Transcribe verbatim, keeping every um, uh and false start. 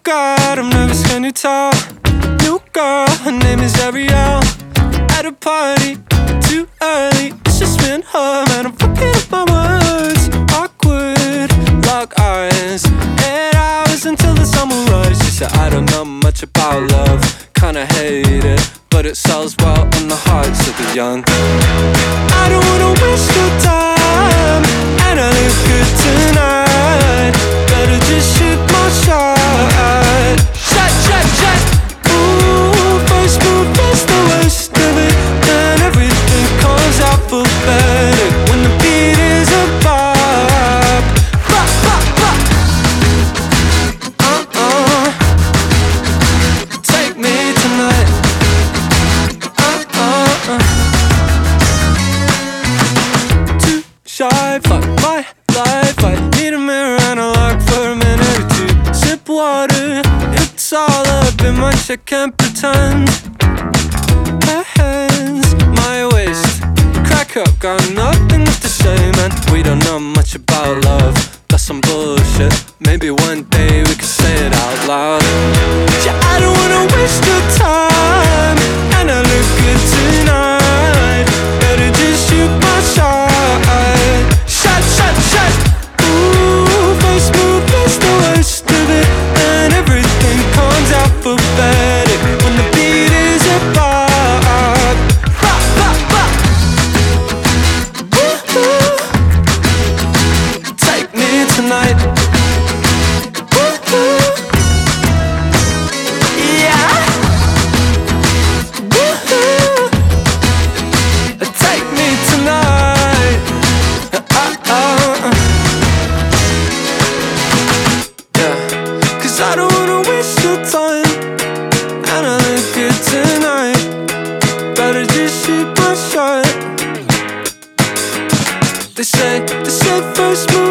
God, I'm nervous, can you tell? New girl, her name is Ariel. At a party, too early. It's just me and her, man, I'm fucking up my words. Awkward, lock eyes. Eight hours until the summer rise. She said, I don't know much about love. Kinda hate it, but it sells well in the hearts of the young. I don't wanna waste your time, and I look good tonight. Better just shoot my shot. Shot, shot, shot. Ooh, first move is the worst of it. Then everything comes out for better when the beat is a bop. Bop, bop, bop. Uh-uh. Take me tonight. Uh-uh. Too shy, fuck my life. I need a mirror and a lock for a minute or two. Sip water, it's all up in my shit, can't pretend. My hands, my waist, crack up, got nothing to say, man. We don't know much about love, that's some bullshit. Maybe one day we could say it out loud. Yeah, I don't wanna waste your time, and I look good tonight. Better just shoot my shot. Shot, shot, shot. Ooh, first move is the worst of it, and everything comes out for better when the beat is a bop. Bop, bop, bop. Woo-hoo. Take me tonight. Woo-hoo. Yeah. Woo-hoo. Take me tonight. Uh-uh. Yeah, 'cause I don't wanna waste your time, and I look good tonight. Better just shoot my shot. They say, they say first move